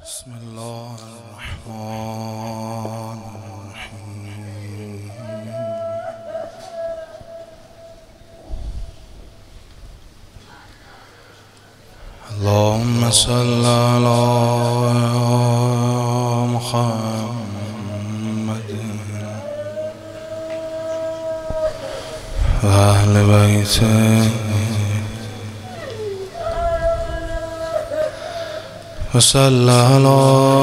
بسم الله الرحمن الرحیم. اللهم صل على محمد و اهل بیته وصل على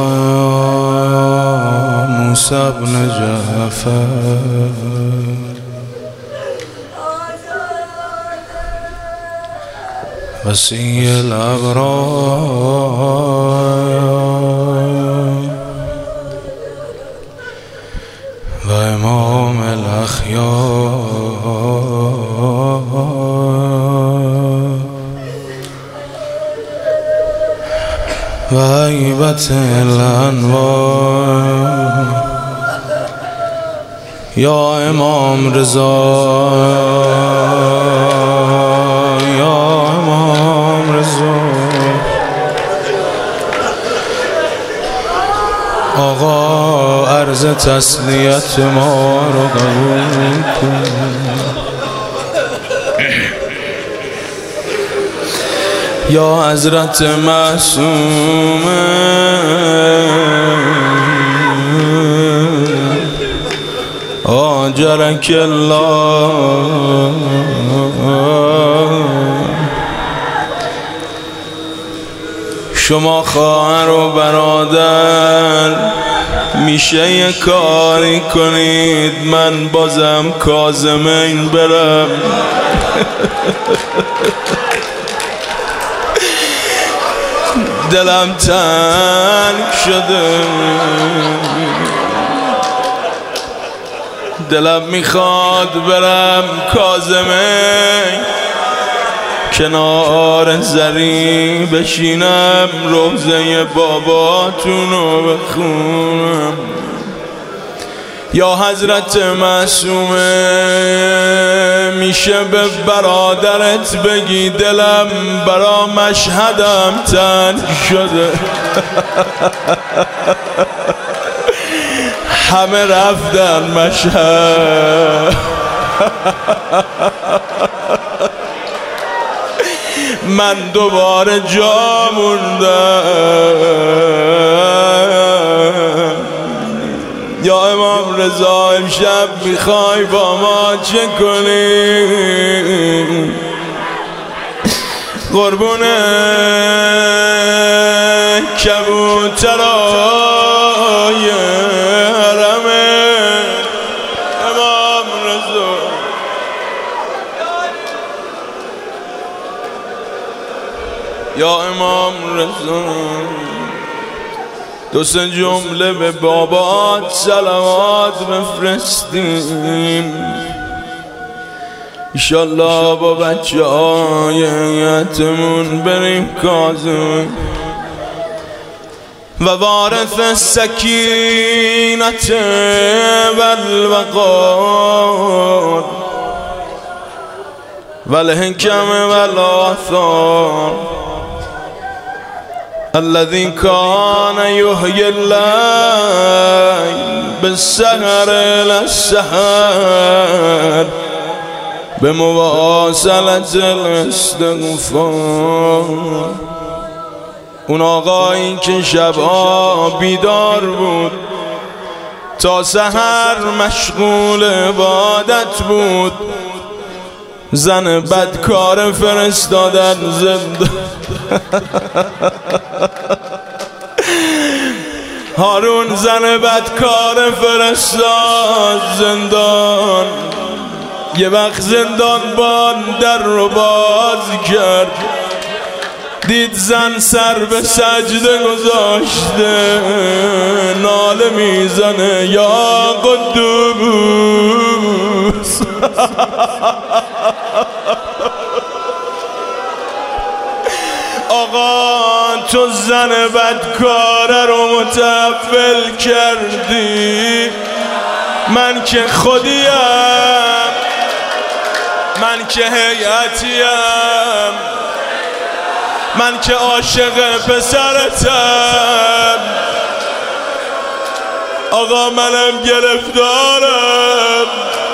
موسى بن جعفر وصي الأبرار وإمام الأخيار وهيبة الأنوار يا إمام رضا، يا إمام رضا. آقا عرض تسلیت ما رو قبول کن. یا حضرت معصومه آجرک الله، شما خواهر و برادر میشه یه کاری کنید من بازم کاظمین برم؟ دلم تنگ شده، دلم میخواد برم کاظمین کنار زری بشینم روضه باباتونو بخونم. یا حضرت معصومه میشه به برادرت بگی دلم برا مشهدم تنگ شده؟ همه رفتن مشهد، من دوباره جا موندم. یا امام رضا امشب میخوای با ما چه کنی؟ قربون کبوترای حرم امام رضا. یا امام رضا دو سه جمله به بابات صلوات بفرستیم انشالله با بچه های یتمون بریم کاظم. و وارث السکینت والوقار والحکم والآثار الذي كان يحيي الليل بالسحر إلى السحر بمواصلة الاستغفار. اون آقایی که شبها بیدار بود تا سحر مشغول عبادت بود، زن بدکار فرستادن زنده. هارون زن بدکار فرستاد زندان. یه وقت زندانبان در رو باز کرد، دید زن سر به سجده گذاشته ناله میزنه یا قدوس. آقا تو زن بدکاره رو متحول کردی، من که خودیم، من که هیئتیم، من که عاشق پسرتم آقا، منم گرفتارم.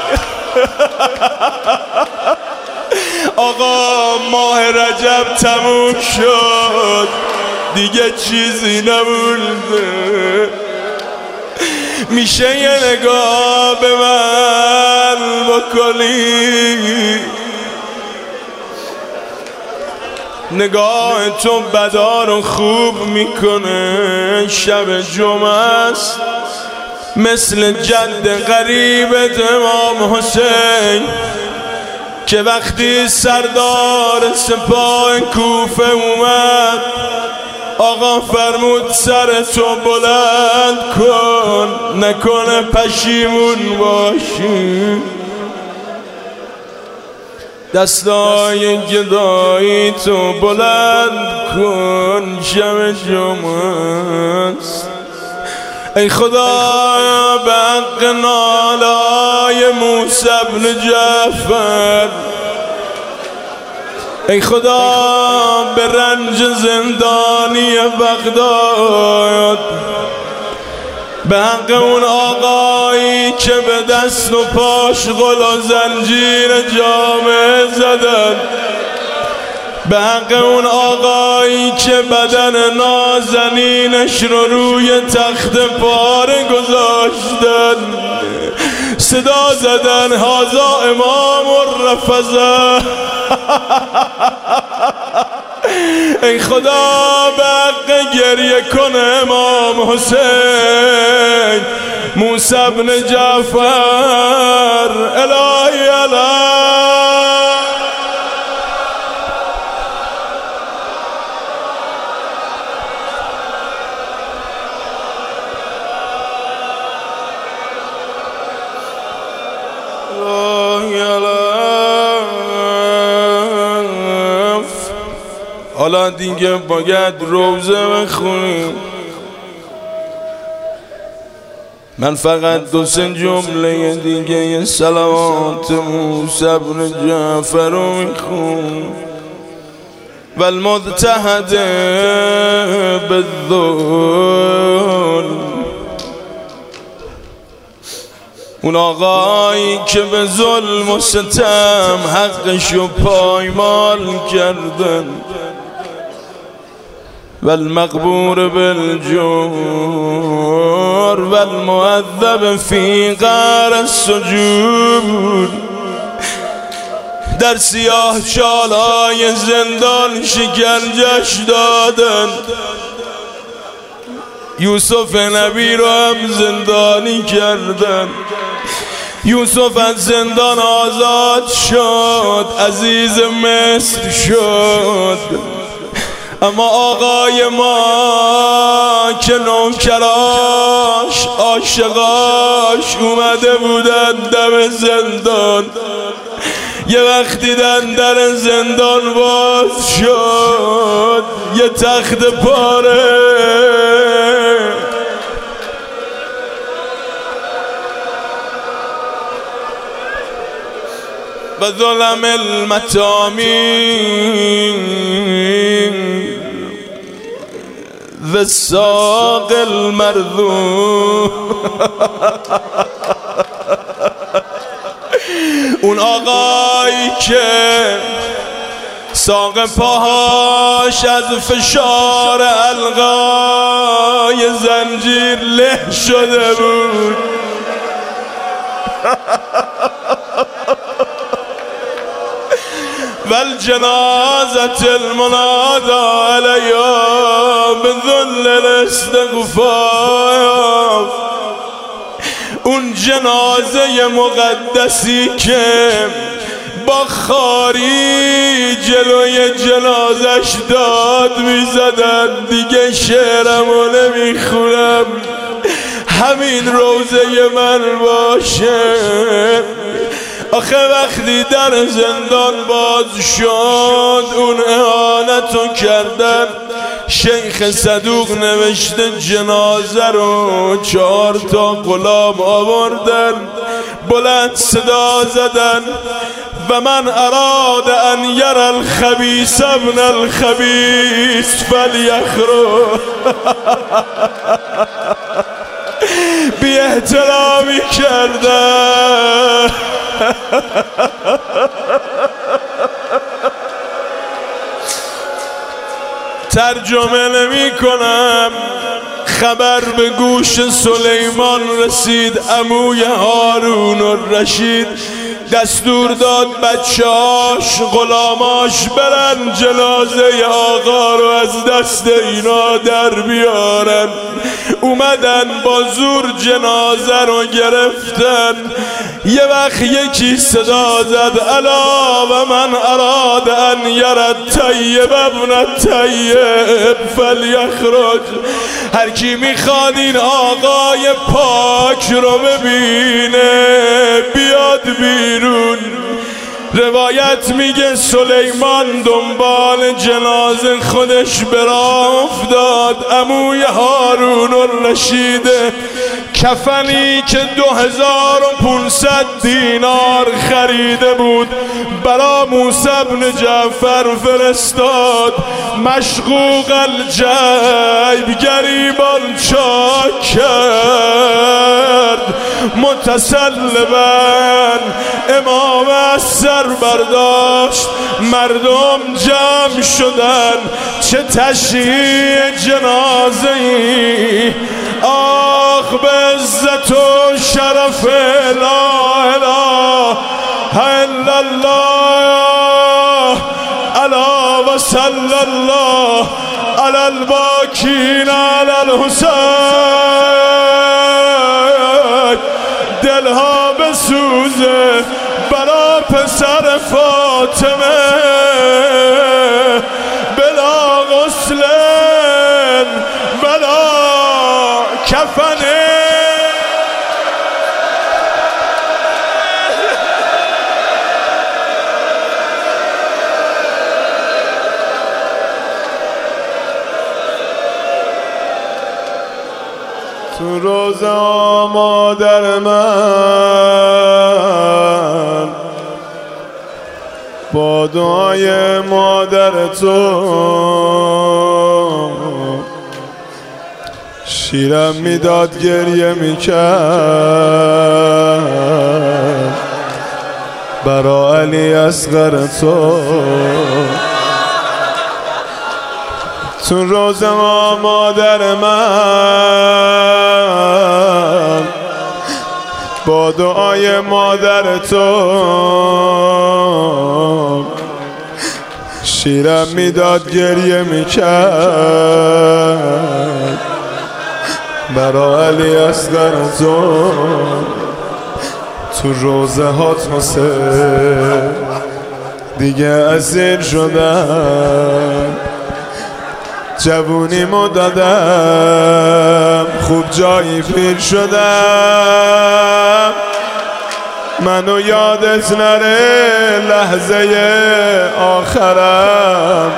آقا ماه رجب تموم شد، دیگه چیزی نمونده. میشه یه نگاه به من بکنی؟ نگاه تو بدا رو خوب میکنه. شب جمعه است مثل جد غریبت امام حسین که وقتی سردار سپاه کوفه اومد آقا فرمود سر تو بلند کن، نکنه پشیمون باشی. دستای گدایی تو بلند کن، شب جمعه است. ای خدا به حق نالای موسی بن جعفر، ای خدا به رنج زندانی بغداد، به حق اون آقایی که به دست و پاش غل و زنجیر جامعه زدن، به حق اون آقایی که بدن نازنینش رو روی تخت پاره گذاشتن، صدا زدن هازا امام الرفضه. ای خدا به حق گریه کن امام حسین موسی بن جعفر، الهی الهی. حالا دیگه باید روزه بخونیم. من فقط دو سه جمله دیگه صلوات موسی بن جعفر رو میخونم. والمضطهد بالظلم، اون آقایی که به ظلم و ستم حقشو پایمال کردن. والمقبور بالجور والمعذب فی غار السجود، در سیاه شالهای زندان شکنجش دادن. یوسف نبی رو هم زندانی کردن. یوسف از زندان آزاد شد، عزیز مصر شد. اما آقای ما که نوکراش عاشقاش اومده بودن دم زندان، یه وقت دیدن در زندان باز شد، یه تخت پاره. و ظلم المتامین ذی الساق المرذوم، اون آقایی که ساق پاهاش از فشار القای زنجیر له شده بود. والجنازة المنادى عليها بذل الاستغفار، اون جنازه مقدسی که با خاری جلوی جنازش داد میزدن. دیگه شعرمو نمیخونم، همین روزه من باشه. آخه وقتی در زندان باز شد اون اهانتو کردن. شیخ صدوق نوشته جنازه رو 4 غلام آوردن، بلند صدا زدن و من اراد ان یر الخبیث ابن الخبیث فلیخرج. بی احترامی کرده. ترجمه نمی کنم. خبر به گوش سلیمان رسید. عموی هارون الرشید دستور داد بچه‌هاش غلاماش برن جنازه آقا رو از دست اینا در بیارن. اومدن با زور جنازه رو گرفتن. یه وقت یکی صدا زد الا و من اراد ان یر الطیب ابن الطیب فلیخرج. هر کی میخواد این آقای پاک رو ببینه بیاد بیرون. روایت میگه سلیمان دنبال جنازه خودش براه افتاد. عموی هارون الرشید کفنی که 2500 دینار خریده بود برا موسی بن جعفر فرستاد. مشقوق الجیب گریبان چاک کرد. متسلبا امام از سر برداشت. مردم جمع شدن. چه تشییع جنازه‌ای. آخ به عزت و شرف لا اله الا الله. الا و صلی الله علی الباکین علی الحسین. دلها بسوزه برا پسر فاطمه. بلا غسل بلا کفنه. تو روزه مادر من با دعای مادر تو شیرم میداد گریه میکرد برا علی اصغر تو. تو روز ما مادر من با دعای مادر تو شیرم میداد گریه میکرد برا علی اصغر تو. تو روزه هات حسین دیگه اسیر شدم. جوونیمو دادم خوب جایی پیر شدم. منو یادت نره لحظه آخرم.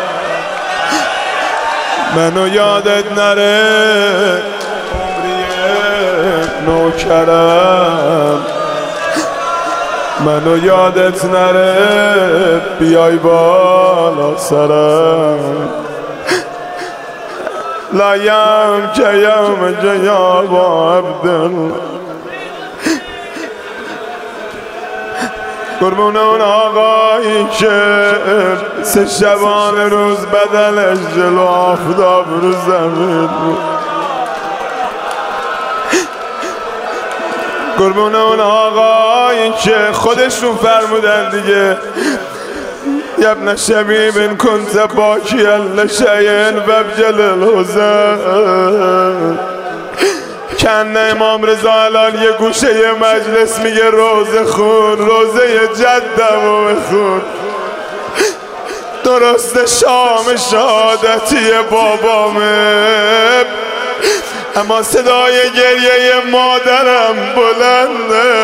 منو یادت نره عمری نوکرم. منو یادت نره بیای بالا سرم. لا یوم که یوم جیاب عبدالله. قربون اون آقایی که 3 شبانه روز بدلش جلو آفتاب رو زمین بود. قربون اون آقایی که خودشون فرمودن دیگه یبن شبیب کنت باکیا لشیء وابجل الحزن. کن امام رضا الان یه گوشه یه مجلس میگه روزه خون روزه جدم و بخون. درسته شام شهادتی بابامه اما صدای گریه مادرم بلنده.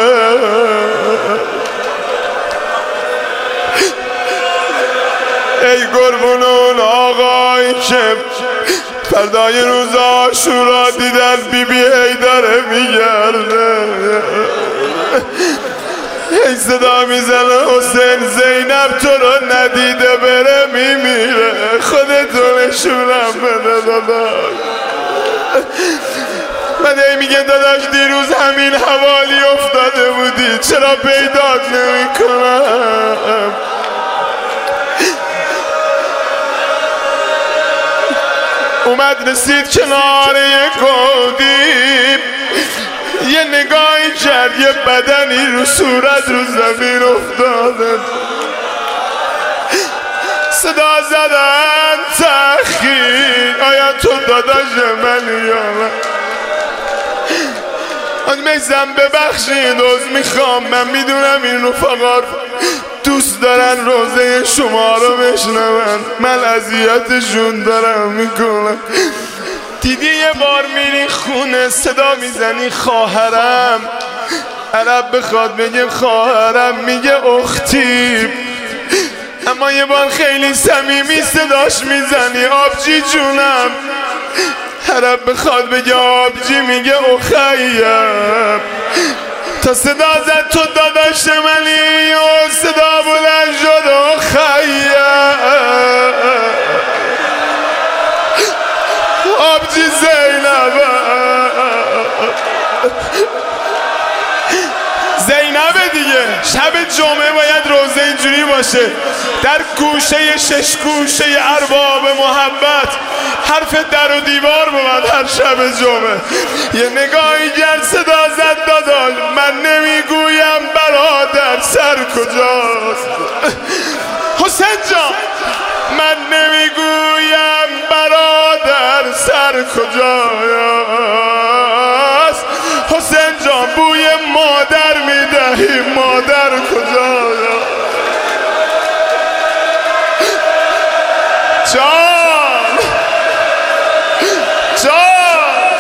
ای قربون اون آقایی که فردای روز عاشورا دیدن بی بی هی داره میگرده. ای صدا میزنه حسین زینب تو رو ندیده بره میمیره، خودتو نشونم بده داداش. من ای میگه داداش دیروز همین حوالی افتاده بودی، چرا پیدات نمی کنم؟ اومد رسید کنار یه گودی، یه نگاهی کرد، یه بدنی رو صورت رو زمین افتاده، صدا زدن تأخیر، آیا تو داداش منی یا من؟ میزم ببخشید عذر میخوام، من میدونم این رفقا دوست دارن روزه شما رو بشنون، من اذیتشون دارم میکنم. دیدی یه بار میری خونه صدا میزنی خواهرم، عرب بخواد بگه خواهرم میگه اختی، اما یه بار خیلی صمیمی صداش میزنی آبجی جونم، عرب بخواد بگه آبجی میگه اخیم. تا صدا زد تو داداش منی و صدا بلند شد اخیم، آبجی زینب، زینب دیگه. شب جمعه باید روزه اینجوری باشه، در گوشه شش گوشه ارباب محبت حرف در و دیوار بود هر شب جمعه. یه نگاهی کرد صدا زد داداش من نمیگویم برادر سر کجاست، حسین جان من نمیگویم برادر سر کجاست، حسین جان بوی مادر میدهی مادر کجاست؟ جان جان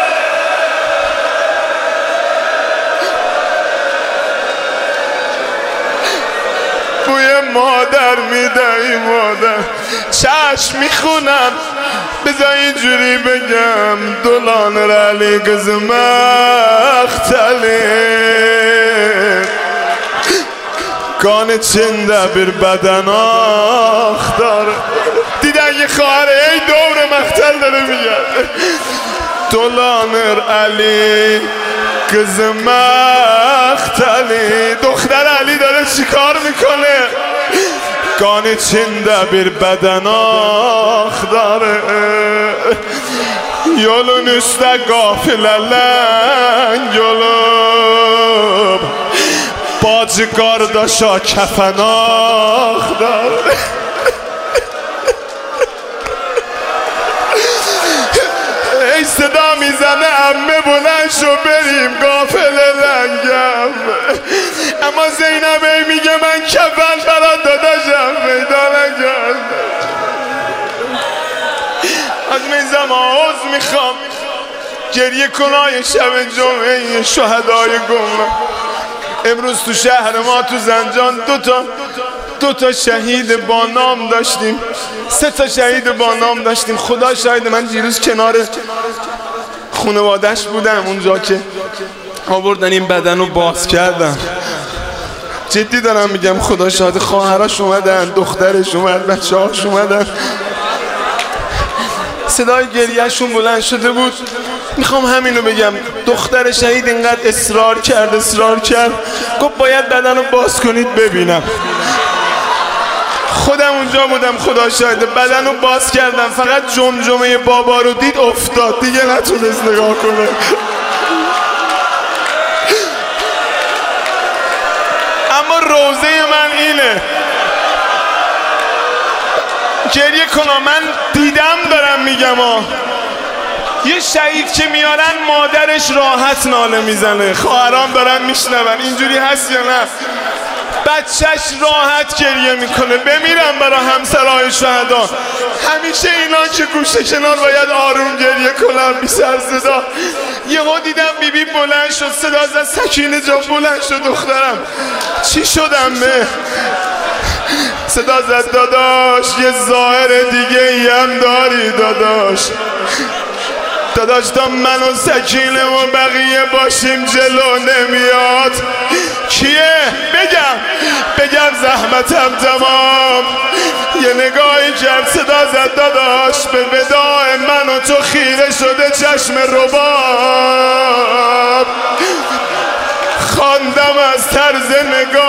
بوی مادر میدهی مادر. چشم میخونم بذار اینجوری بگم دولان علی گز مختلی کان چنده بر بدن آختار. دیدن یه خواهر ای دور مختل داره میگن دولان علی گز مختلی، دختر علی داره چیکار میکنه؟ کان چنده بر بدن آخداره یولو نسته گافللن یولو باجگار داشا کفن آخداره. ای صدا میزنه عمه بلند شو بریم قافل لنگم، اما زینب ای میگه من کفن برات داداشم پیدا نکردم. از میزم آوز میخوام گریه کنای شب جمعه شهدای گمراه. امروز تو شهر ما تو زنجان دو تا شهید با نام داشتیم، 3 تا شهید با نام داشتیم. خدا شاید من دیروز کنار خانواده‌اش بودم اونجا که آوردن این بدن رو باز کردن. جدی دارم میگم خدا شاید خواهرش اومدن، دخترش اومد، بچه‌هاش اومدن، صدای گریهشون بلند شده بود. میخوام همینو بگم، دختر شهید اینقدر اصرار کرد گفت باید بدن رو باز کنید ببینم. خودم اونجا بودم خدا شاهده، بدن رو باز کردم، فقط جمجمه بابا رو دید افتاد، دیگه نتونست نگاه کنه. اما روزه من اینه گریه کنم. من دیدم دارم میگم یه شهید که میارن مادرش راحت ناله میزنه، خواهرام دارن میشنون اینجوری هست یا نه؟ بچهش راحت گریه میکنه. بمیرم برای همسرای شهدا. همیشه اینا که گوشه کنار باید آروم گریه کنن بی سر صدا. یهو دیدم بیبی بلند شد، صدا زد سکینه جا بلند شد دخترم چی شدم به؟ صدا زد داداش یه ظاهر دیگه ای هم داری داداش، داداش تا من و سکینه و بقیه باشیم جلو نمیاد. کیه؟ بگم زحمتم تمام. یه نگاهی کرد صدا زد داداش به وداع من و تو خیره شده چشم رباب. خواندم از طرز نگاه